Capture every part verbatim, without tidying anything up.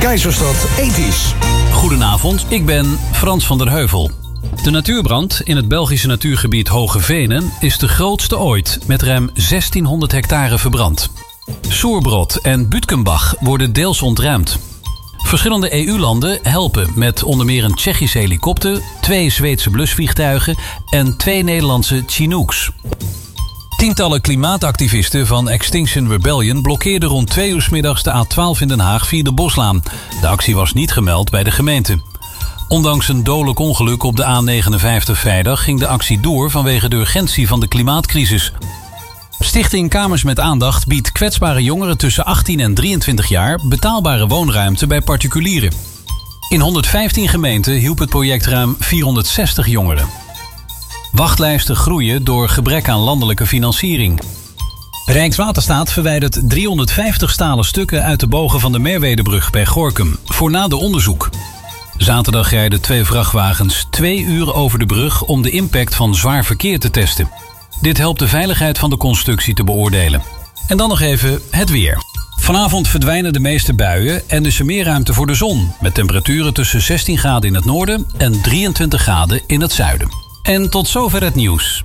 Keizerstad Ethisch. Goedenavond, ik ben Frans van der Heuvel. De natuurbrand in het Belgische natuurgebied Hoge Venen is de grootste ooit, met ruim zestienhonderd hectare verbrand. Soerbrod en Butkenbach worden deels ontruimd. Verschillende E U-landen helpen met onder meer een Tsjechische helikopter, twee Zweedse blusvliegtuigen en twee Nederlandse Chinooks. Tientallen klimaatactivisten van Extinction Rebellion blokkeerden rond twee uur 's middags de A twaalf in Den Haag via de Boslaan. De actie was niet gemeld bij de gemeente. Ondanks een dodelijk ongeluk op de A negenenvijftig vrijdag ging de actie door vanwege de urgentie van de klimaatcrisis. Stichting Kamers met Aandacht biedt kwetsbare jongeren tussen achttien en drieëntwintig jaar betaalbare woonruimte bij particulieren. In honderdvijftien gemeenten hielp het project ruim vierhonderdzestig jongeren. Wachtlijsten groeien door gebrek aan landelijke financiering. Rijkswaterstaat verwijdert driehonderdvijftig stalen stukken uit de bogen van de Merwedebrug bij Gorinchem voor nader onderzoek. Zaterdag rijden twee vrachtwagens twee uur over de brug om de impact van zwaar verkeer te testen. Dit helpt de veiligheid van de constructie te beoordelen. En dan nog even het weer. Vanavond verdwijnen de meeste buien en is er meer ruimte voor de zon, met temperaturen tussen zestien graden in het noorden en drieëntwintig graden in het zuiden. En tot zover het nieuws.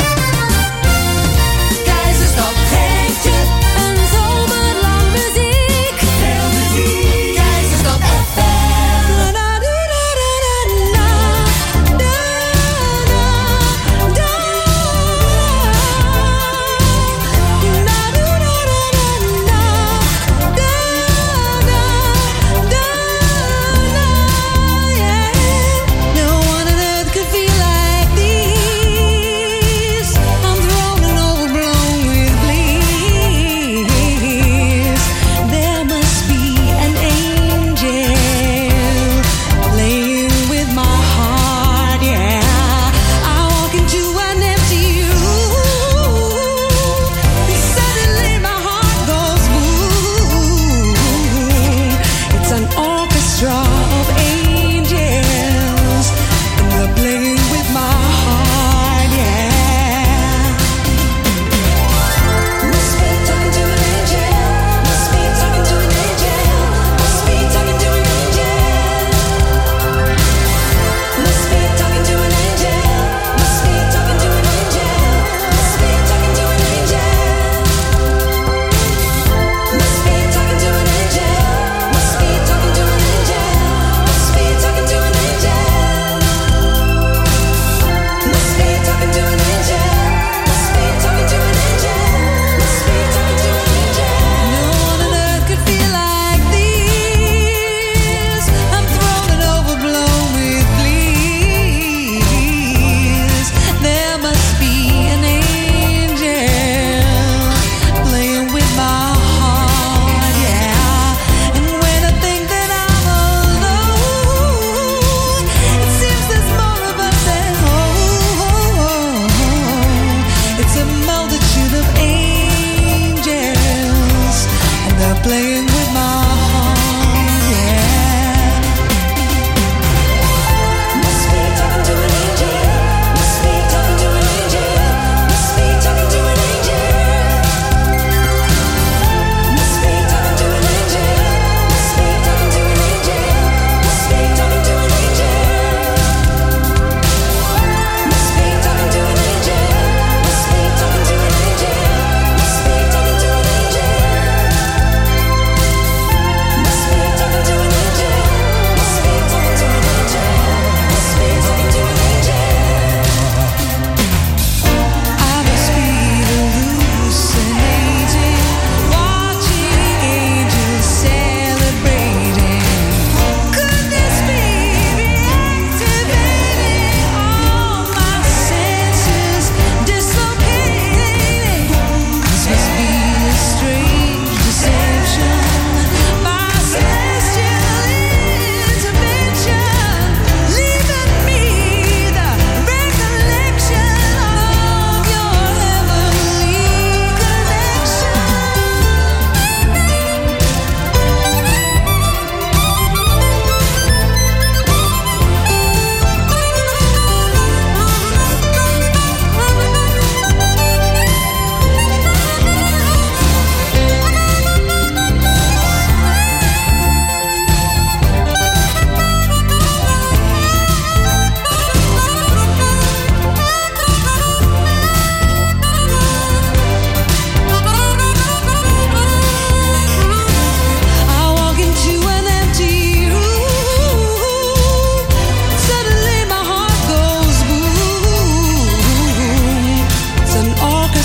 Keizerstad geeft je een zomerlang muziek. Veel muziek. Keizerstad F M. No one on earth could feel like these.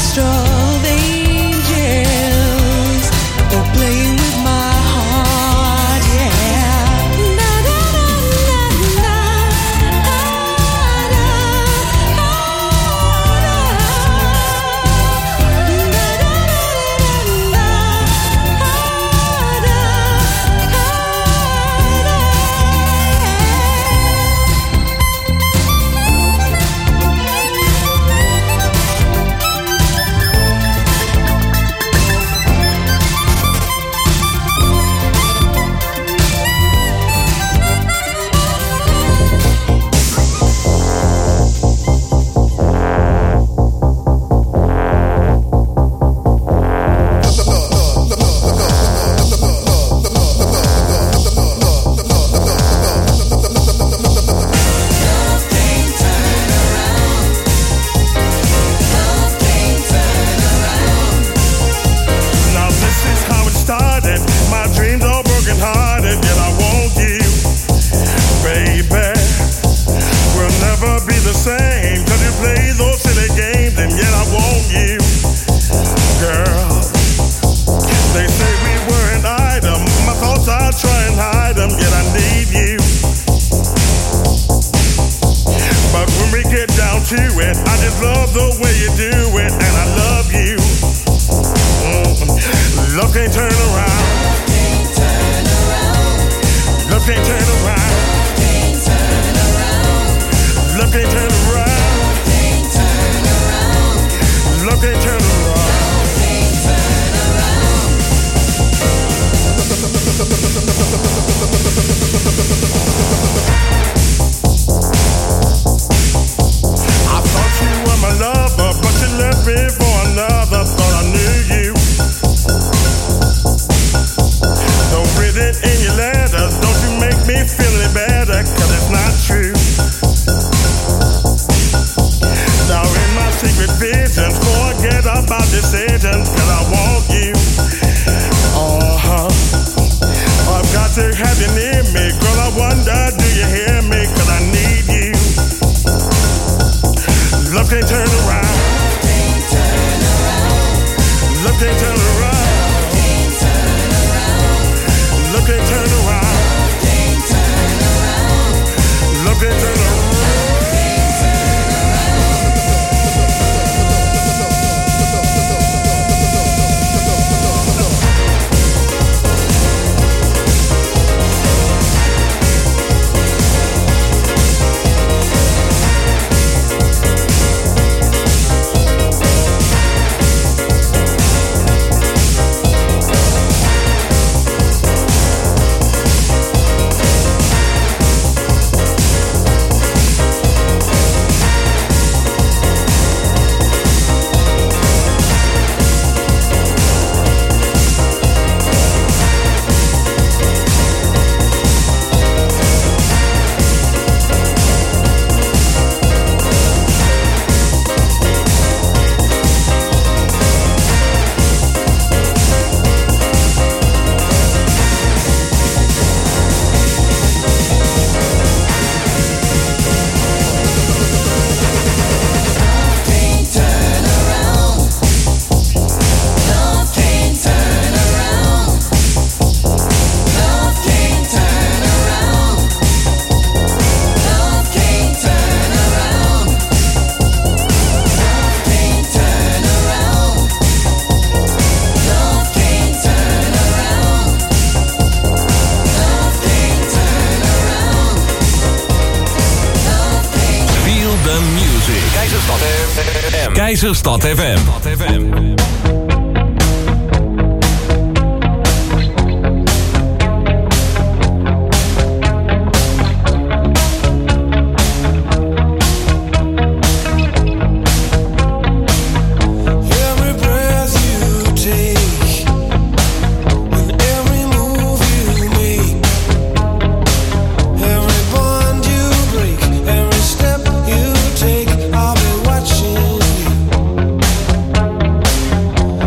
orchestra of angels, oh, playing with my heart, yeah. Na na na na na, ah, na, ah, na, na na na na, ah, na, Now this is how it started. My dreams are broken-hearted, yet I want you, baby. We'll never be the same, 'cause you play those silly games, and yet I want you, girl. They say we were an item. My thoughts, I try and hide them, yet I need you. But when we get down to it, I just love the way you do it, and I love you. Mm. Love can't turn around. Love can't turn around. Love can't turn around. Love can't turn around. I thought you were my lover, but you left me for another. Thought I knew you. Don't read it in your letters. Don't you make me feel any better, 'cause it's not true. Now in my secret visions, forget about decisions, 'cause I want you. Uh-huh. I've got to have you near me. Girl, I wonder, do you hear me? 'Cause I need you. Love can't turn around. Love can't turn around. Love can't turn around. Love can't turn around. Keizerstad F M. Step you take, I'll be watching you.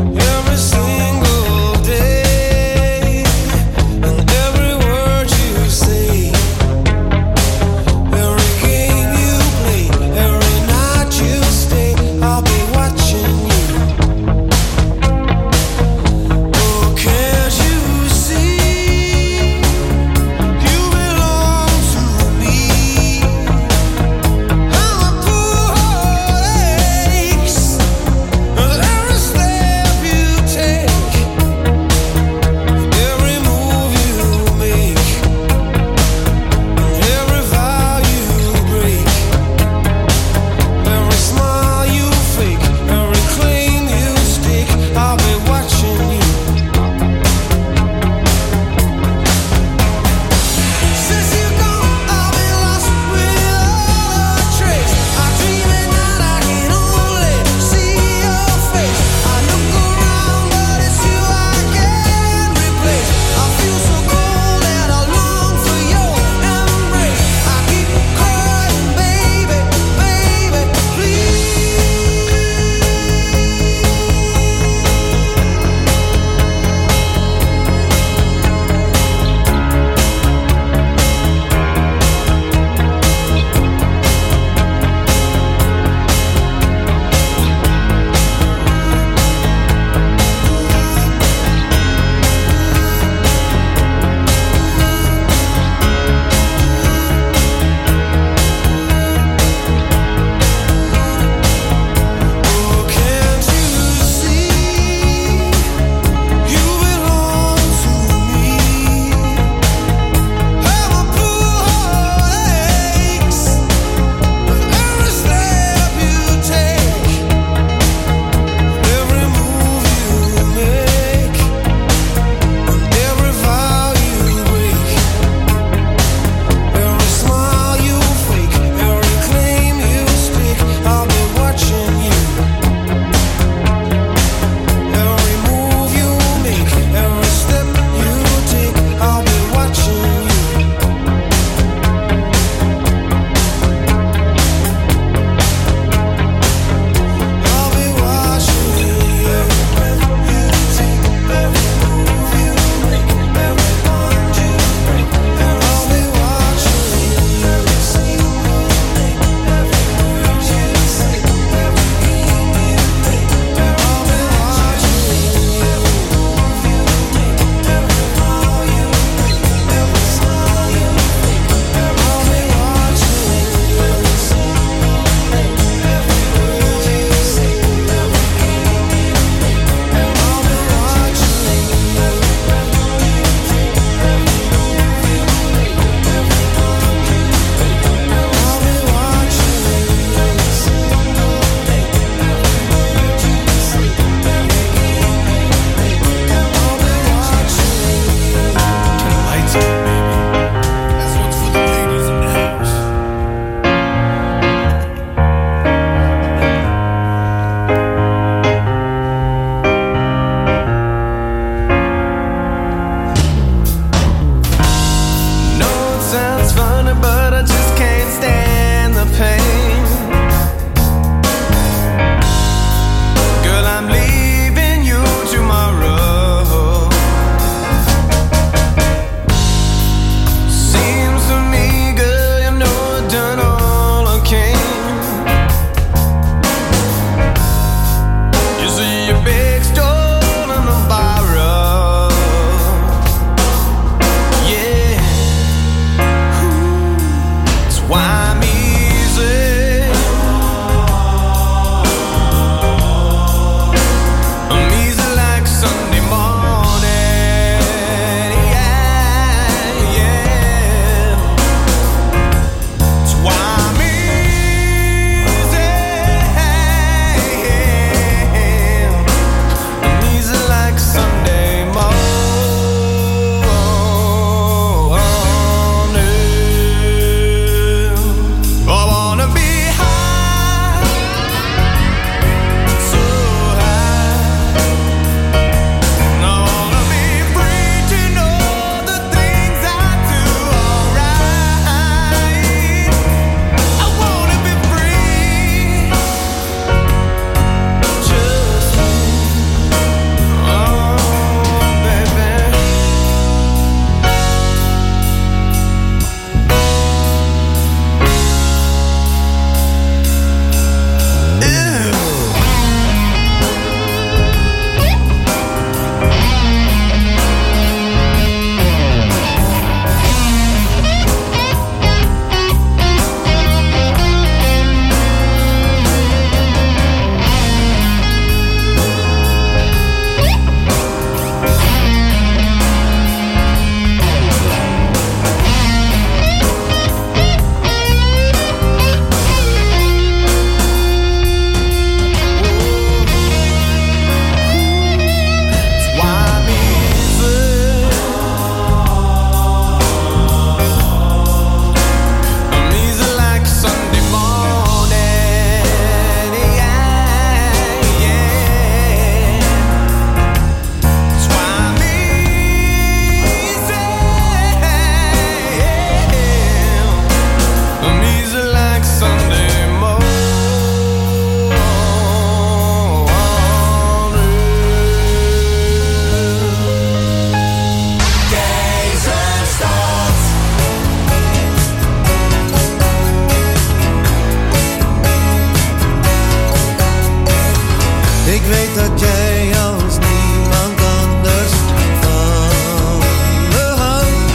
weet dat jij als niemand anders van me houdt.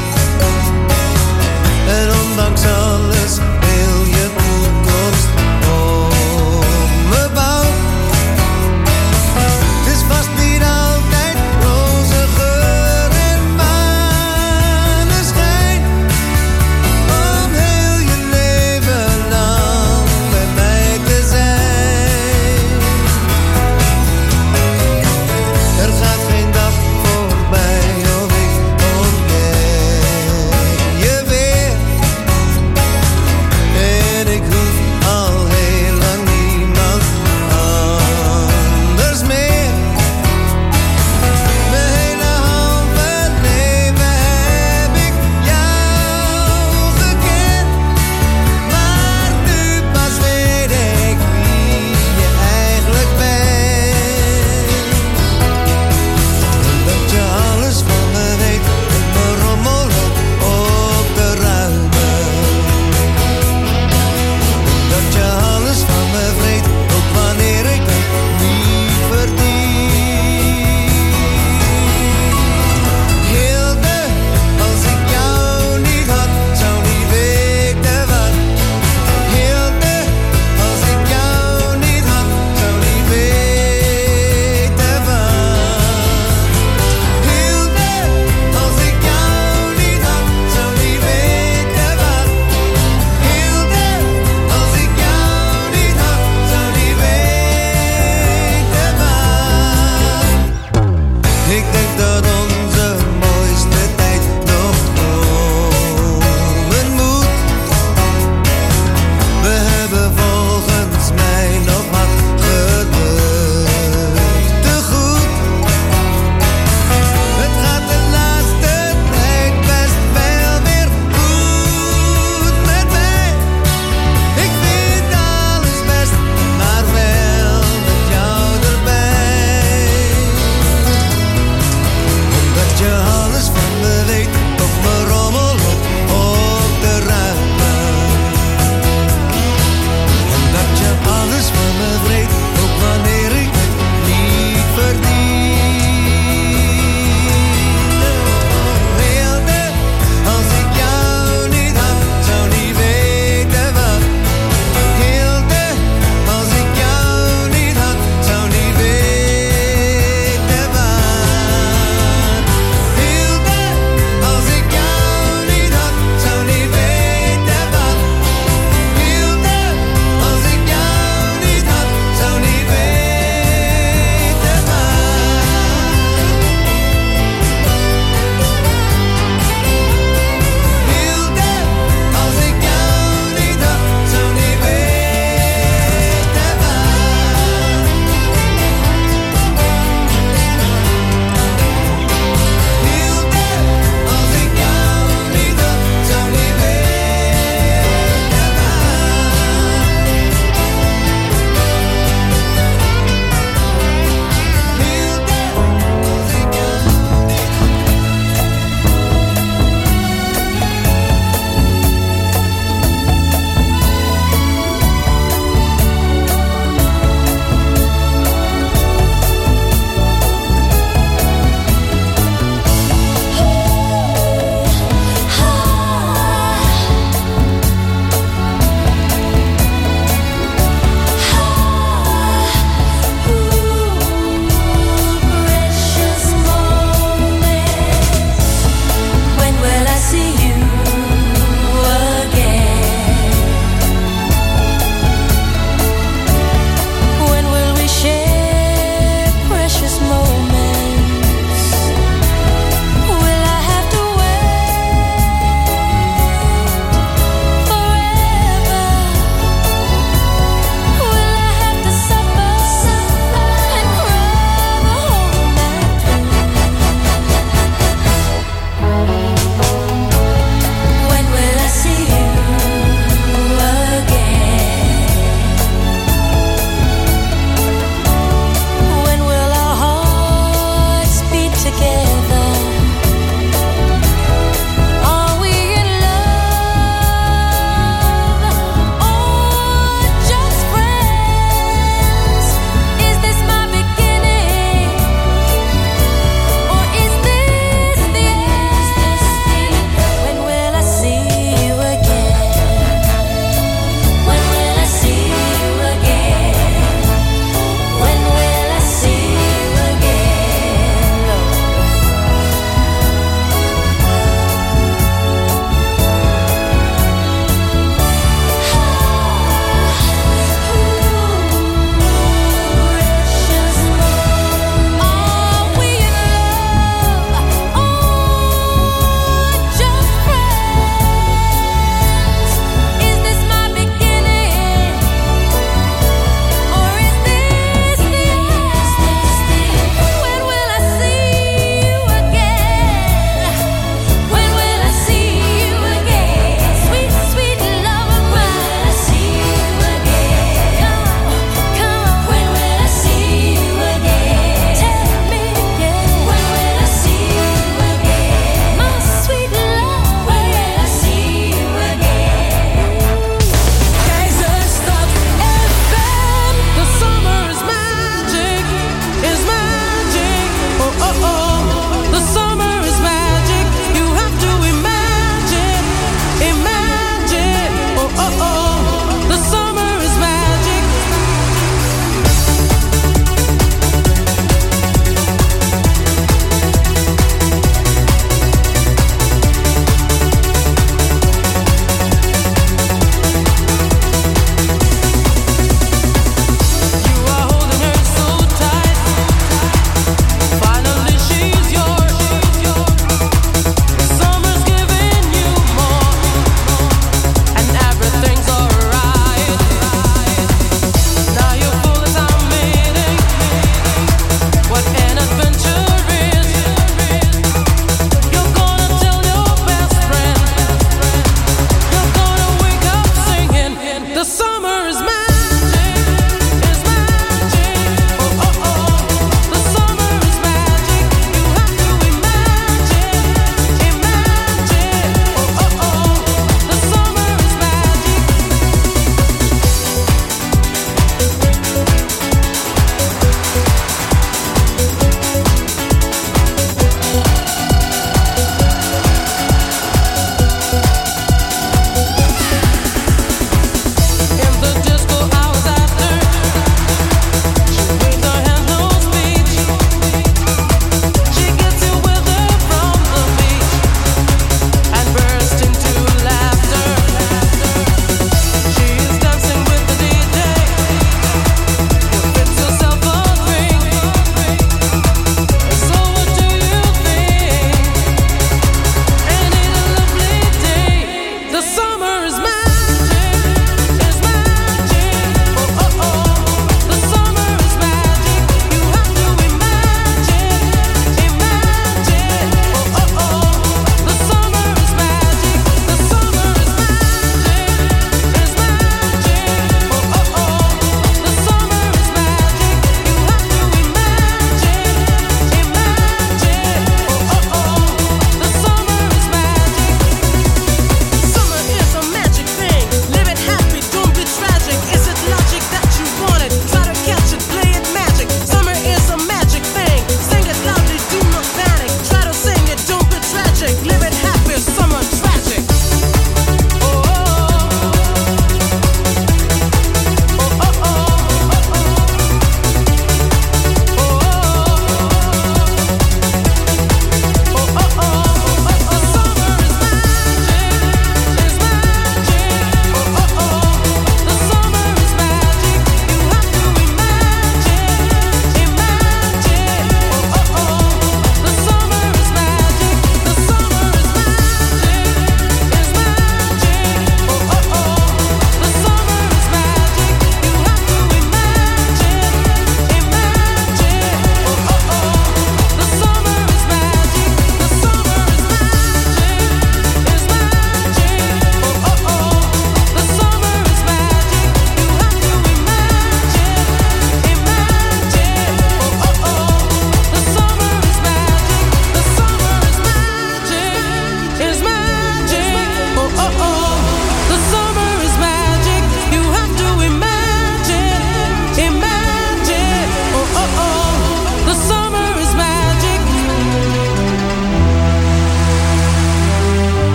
En ondanks alles heel je toekomst om me bouwt. Het is vast niet altijd roze geur en maneschijn, om heel je leven lang bij mij te zijn.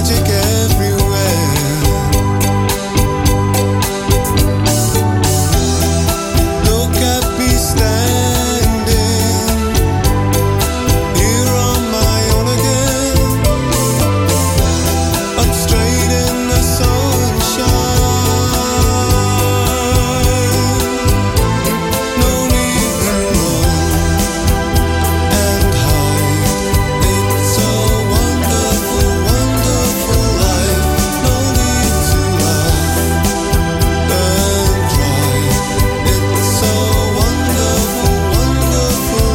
magic everywhere. Look at me standing here on my own again. I'm straight in the sunshine. No need to run and hide. It's a wonderful, wonderful life. No need to laugh and cry. It's a wonderful, wonderful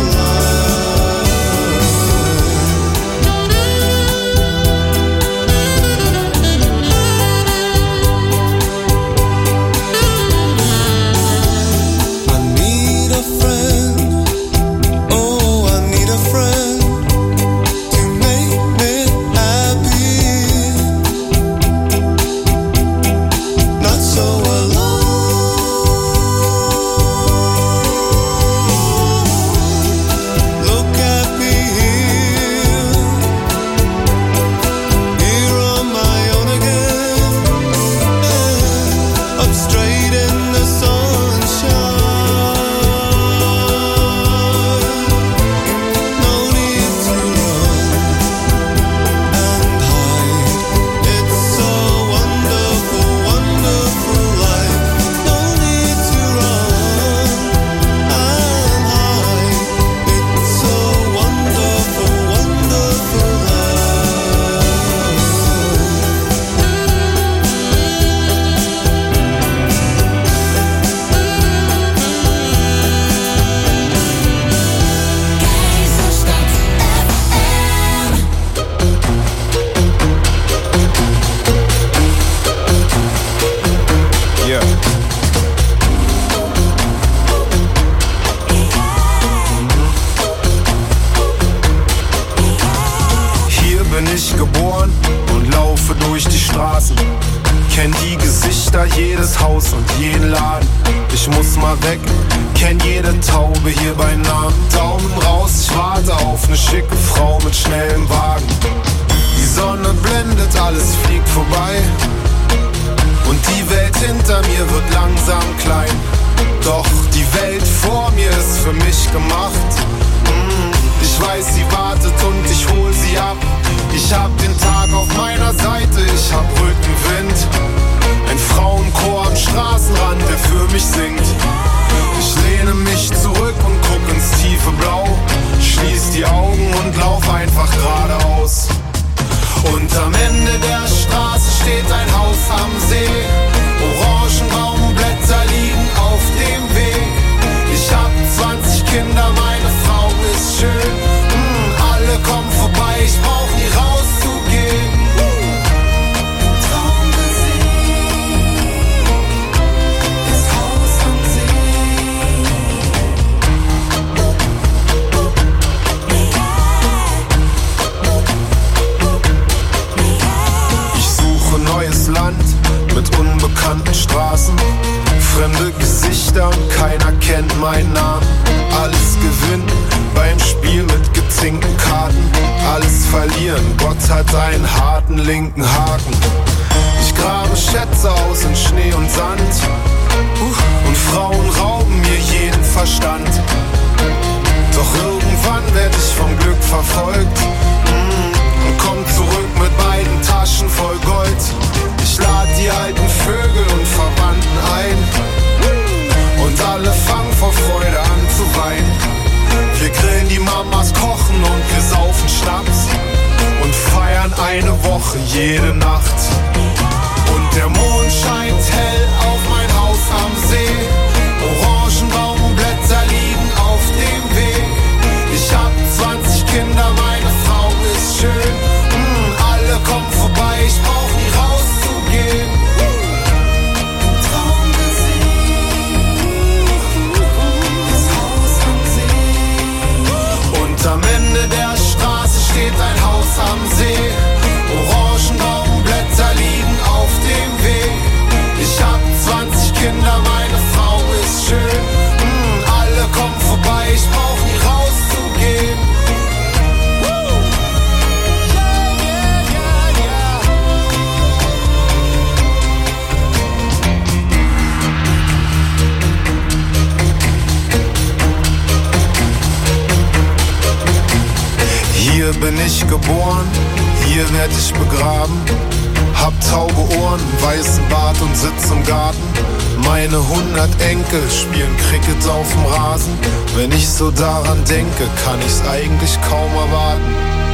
life. I need a friend. Oh, I need a friend to make me happy. Not so alone. Look at me here, here on my own again. I'm straight in the sunshine. No need to run and hide. It's a wonderful, wonderful life. No need to run and hide. It's a wonderful, wonderful Yeah. Hier bin ich geboren und laufe durch die Straßen. Kenn die Gesichter, jedes Haus und jeden Laden. Ich muss mal weg, kenn jede Taube hier bei Namen. Daumen raus, ich warte auf ne schicke Frau mit schnellem Wagen. Die Sonne blendet, alles fliegt vorbei. Und die Welt hinter mir wird langsam klein. Doch die Welt vor mir ist für mich gemacht. Mm, Ich weiß, sie wartet und ich hol sie ab. Ich hab den Tag auf meiner Seite, ich hab Rückenwind. Ein Frauenchor am Straßenrand, der für mich singt. Ich lehne mich zurück und guck ins tiefe Blau. Schließ die Augen und lauf einfach geradeaus. Und am Ende der Straße steht ein Haus am See. Orangenbaumblätter liegen auf dem Weg. Ich hab zwanzig Kinder, meine Frau ist schön. Mm, alle kommen vorbei, ich brauch nie rauszugehen. Traum gesehen, das Haus am See. Ich suche neues Land mit unbekannten Straßen. Fremde Gesichter und keiner kennt meinen Namen. Alles gewinnen beim Spiel mit gezinkten Karten. Alles verlieren, Gott hat einen harten linken Haken. Ich grabe Schätze aus in Schnee und Sand. Und Frauen rauben mir jeden Verstand. Doch irgendwann werd ich vom Glück verfolgt. Und komm zurück mit beiden Taschen voll Gold. Ich lad die alten Vögel und Verwandten ein. Und alle fangen vor Freude an zu weinen. Wir grillen die Mamas, kochen und wir saufen Schnaps. Und feiern eine Woche jede Nacht. Und der Mond scheint hell auf mein Haus am See. Orangenbaumblätter liegen auf dem Weg. Ich hab zwanzig Kinder, meine Frau ist schön. Mm, alle kommen vorbei, ich brauch nie rauszugehen. Traum gesehen, das Haus am See. Und am Ende der Straße steht ein Haus am See. Orangenbaumblätter liegen auf dem Weg. Ich hab zwanzig Kinder, meine bin ich geboren, hier werd ich begraben. Hab tauge Ohren, weißen Bart und sitz im Garten. Meine hundert Enkel spielen Cricket auf dem Rasen. Wenn ich so daran denke, kann ich's eigentlich kaum erwarten.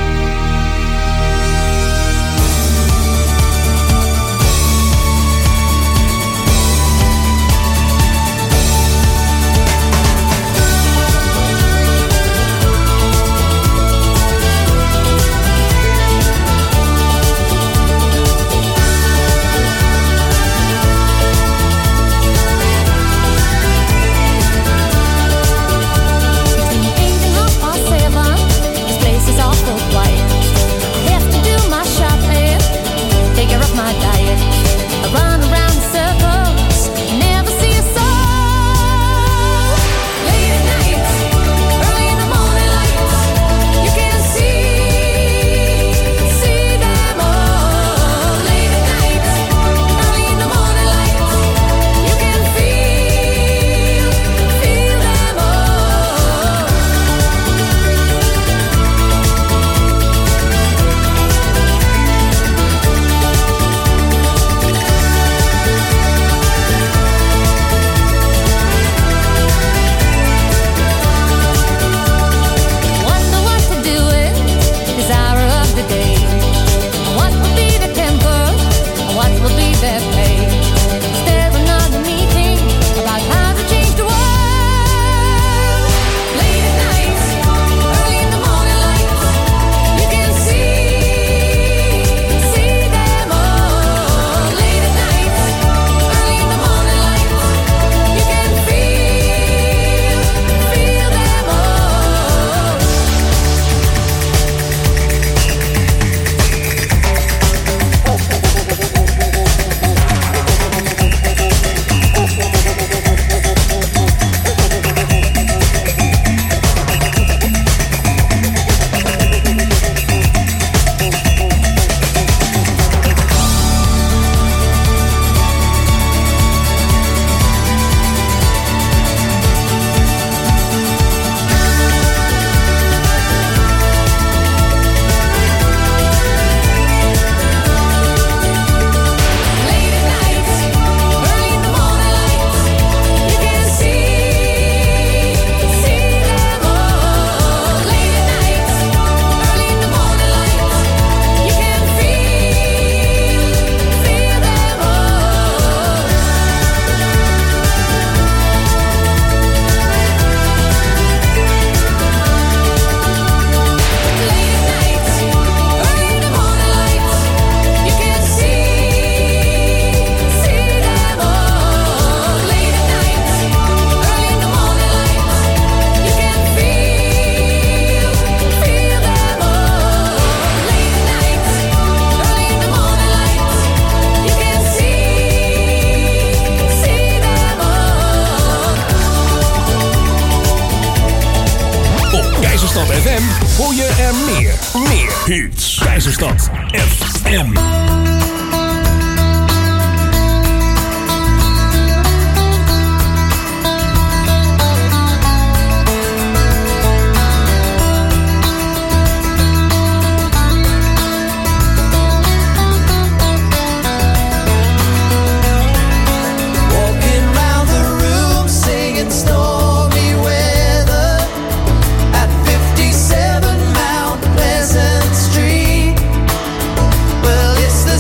hoor je er meer. Meer hits. Keizerstad F M. It's the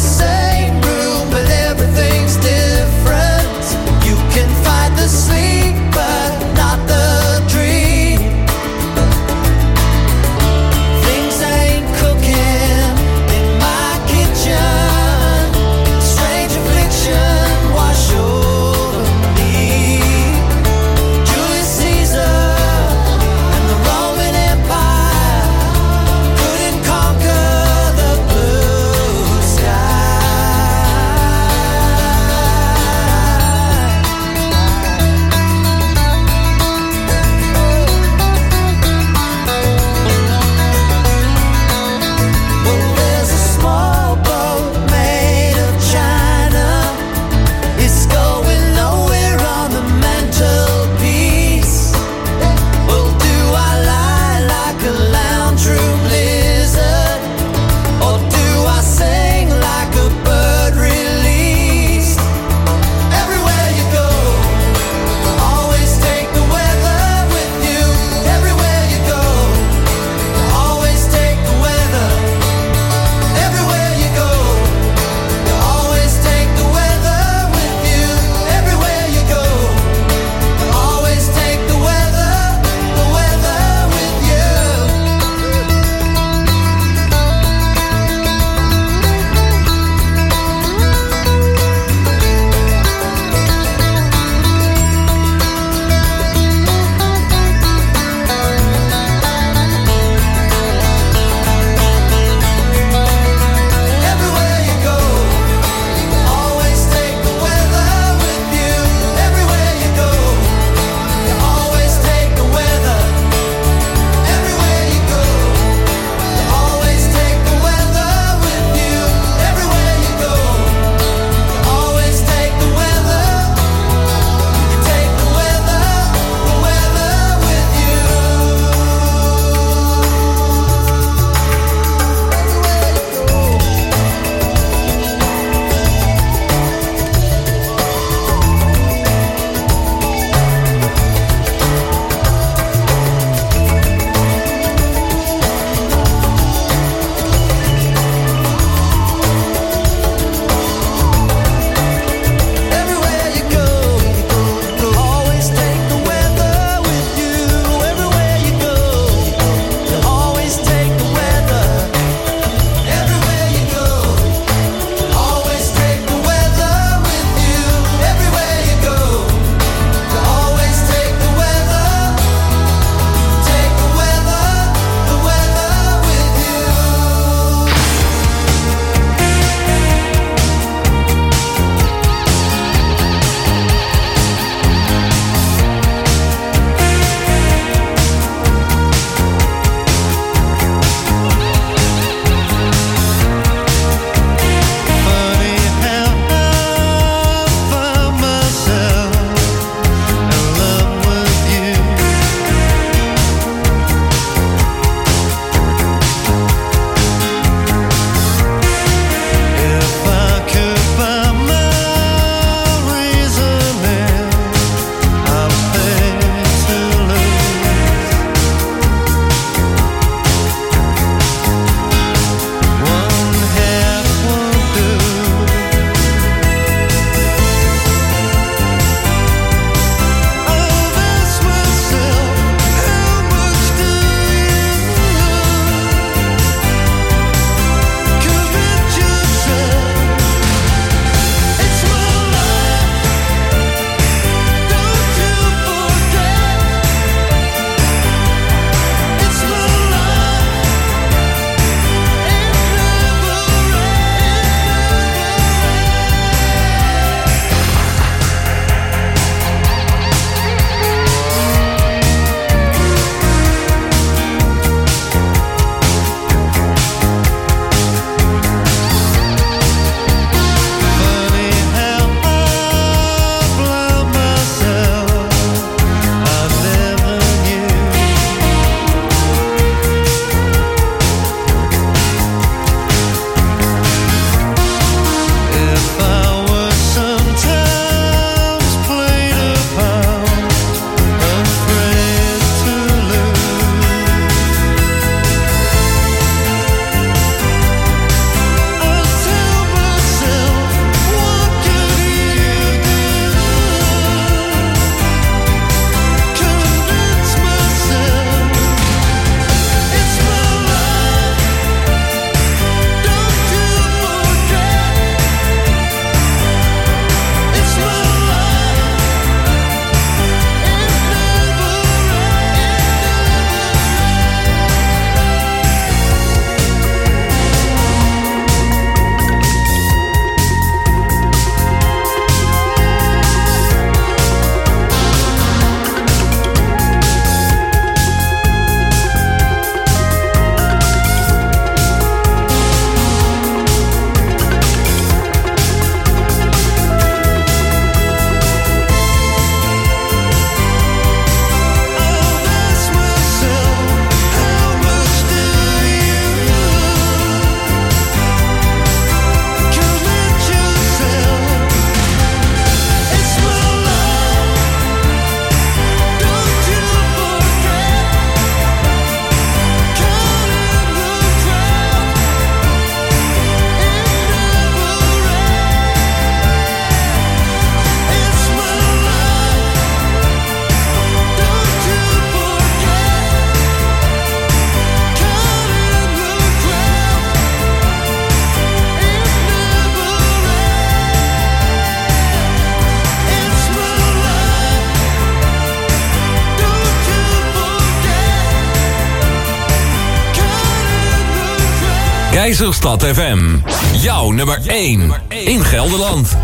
Keizerstad F M. Jouw nummer één in Gelderland.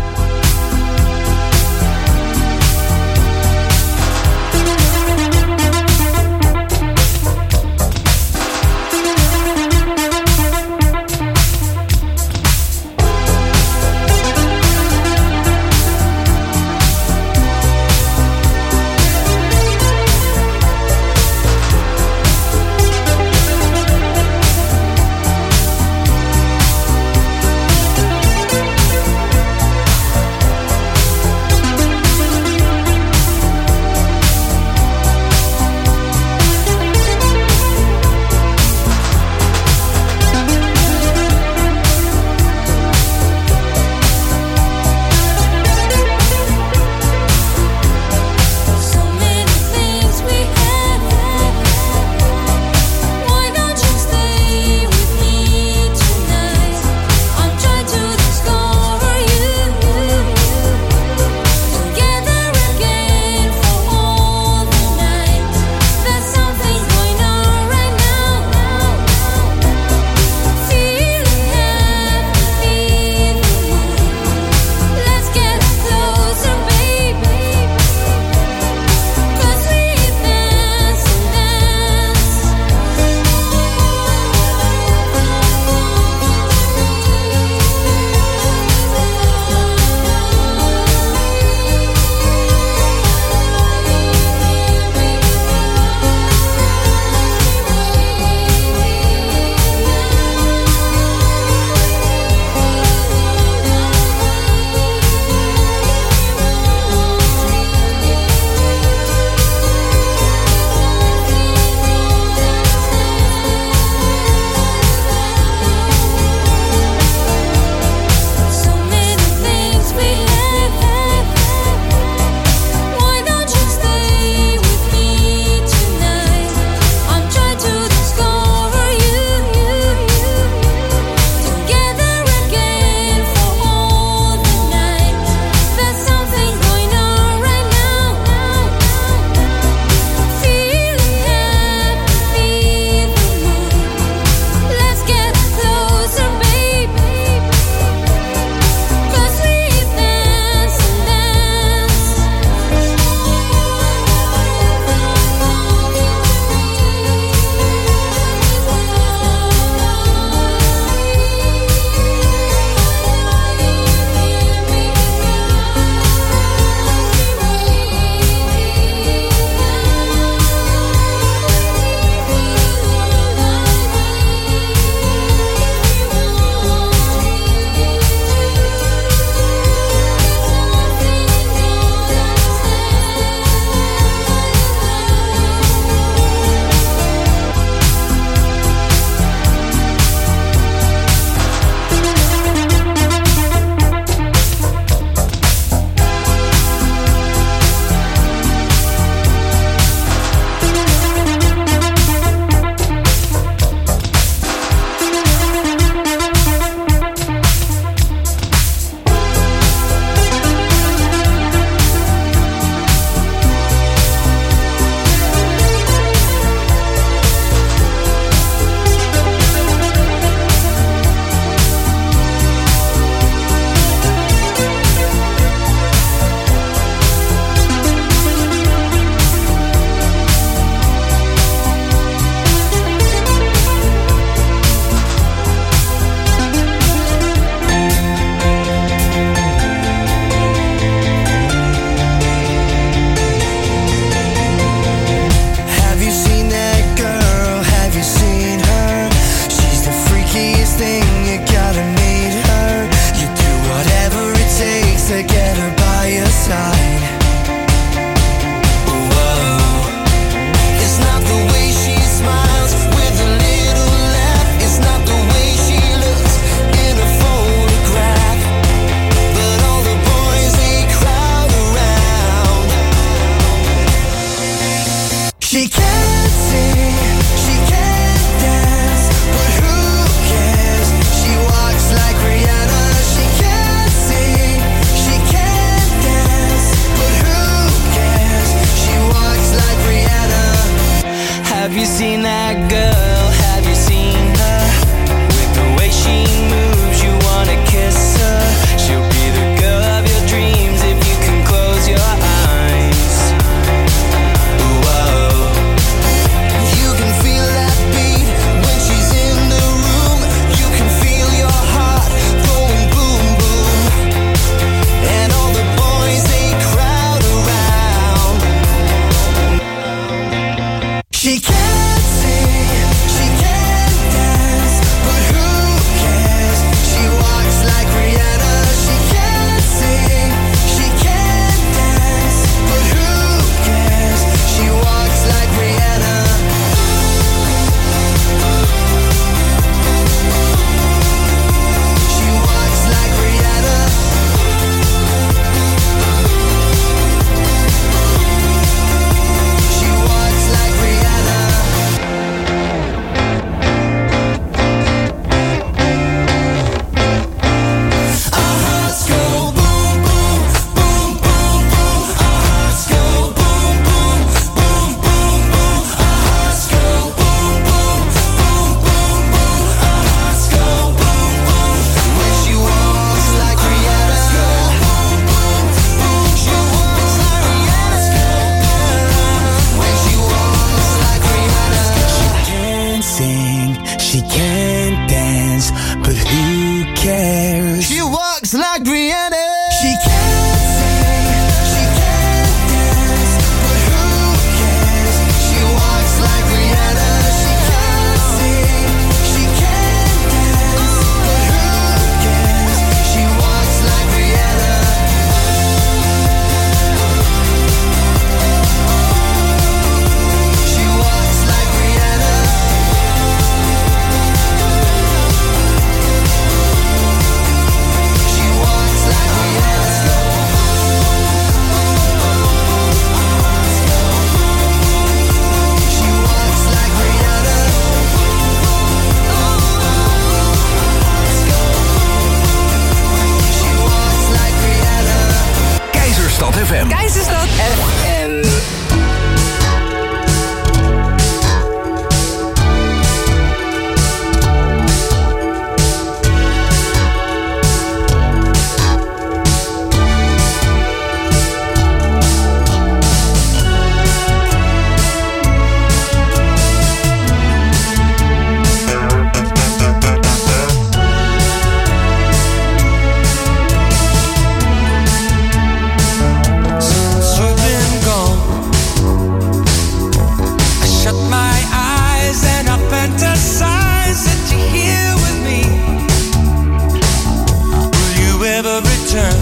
ever return.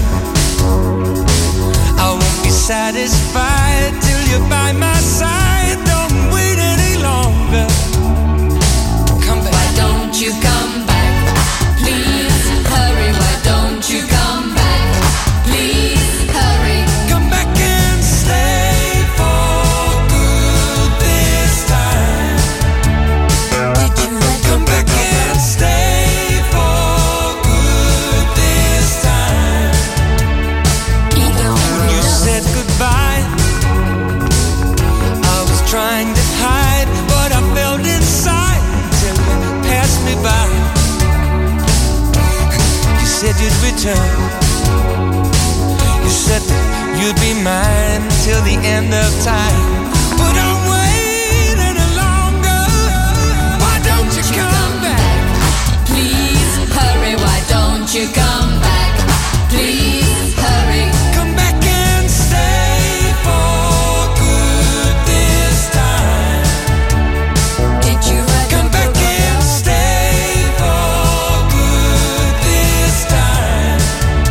I won't be satisfied till you're by my side. Don't wait any longer. Come back. Why don't you come back? Please hurry. Why don't you come back? Please hurry. Come back and stay for good this time. Did you ever Come back and stay for good this time. When you said goodbye, I was trying to hide what I felt inside till you passed me by. You said you'd return. You said that you'd be mine till the end of time. But I'm waiting any longer. Why don't you come back? Please hurry. Why don't you come back? Please hurry. Come back and stay for good this time. Did you ever Come back and stay for good this time.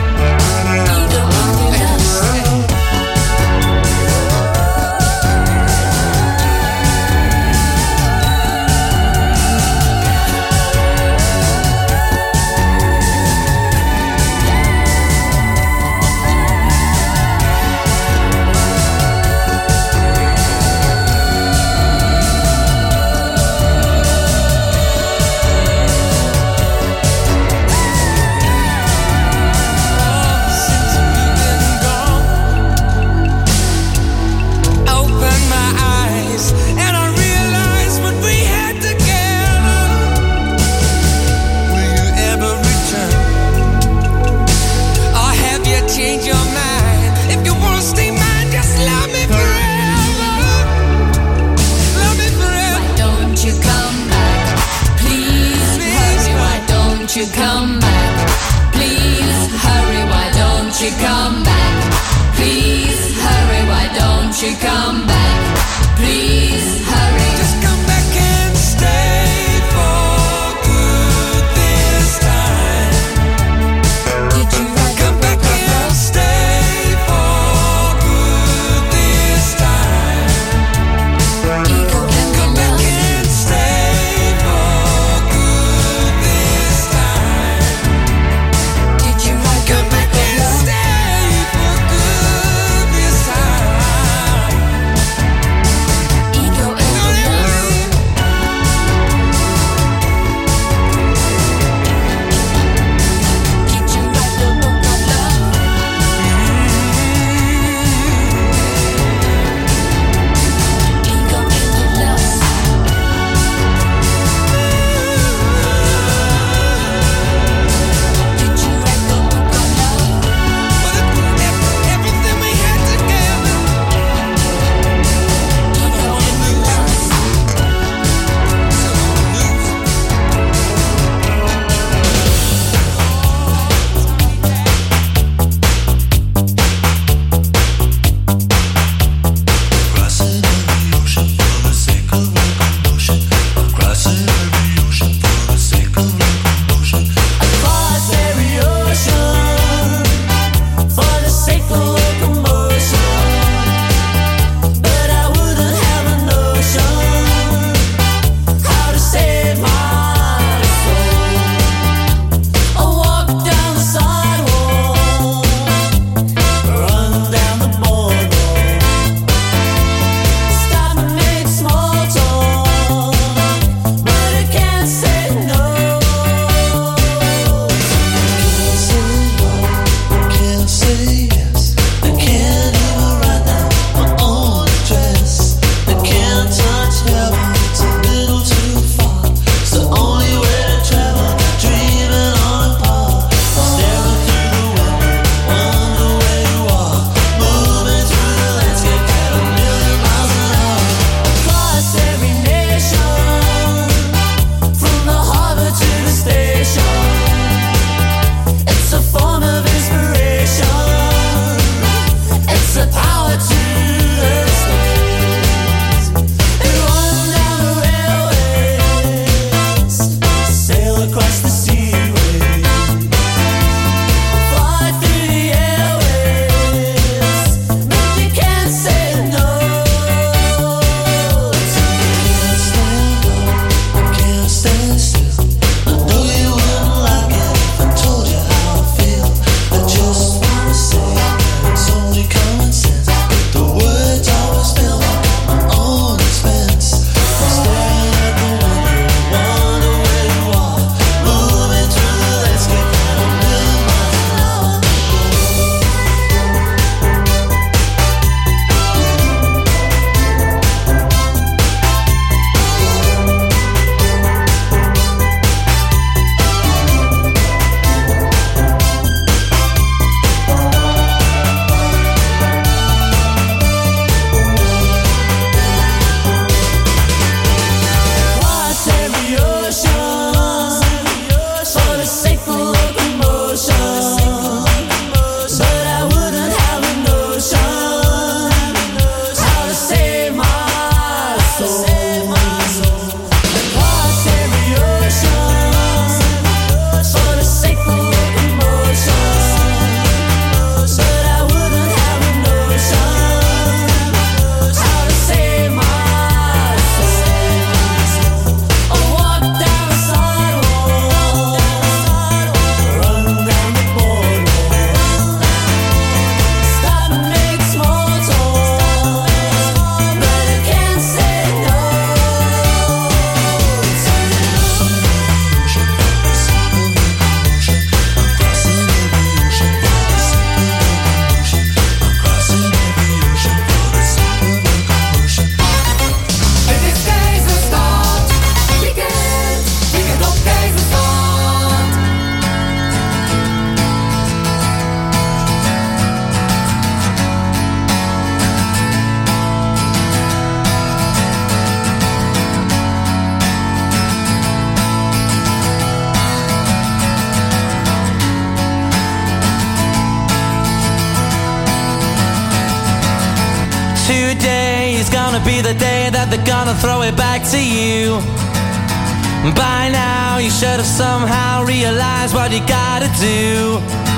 Since you've been gone, opened my eyes and I realized what we had together. Will you ever return? Or have you changed your mind? If you wanna stay mine, just love me forever. Love me forever. Why don't you come back? Please hurry. Why don't you come back? Please hurry. Why don't you come back? Please hurry. Why don't you come back? Please hurry. Just come back and stay for good this time. Did you ever Come back and stay for good this time. Come back and stay for good this time. Did you ever Come back and stay for good this time. today is gonna be the day that they're gonna throw it back to you. By now you should have somehow realized what you gotta do.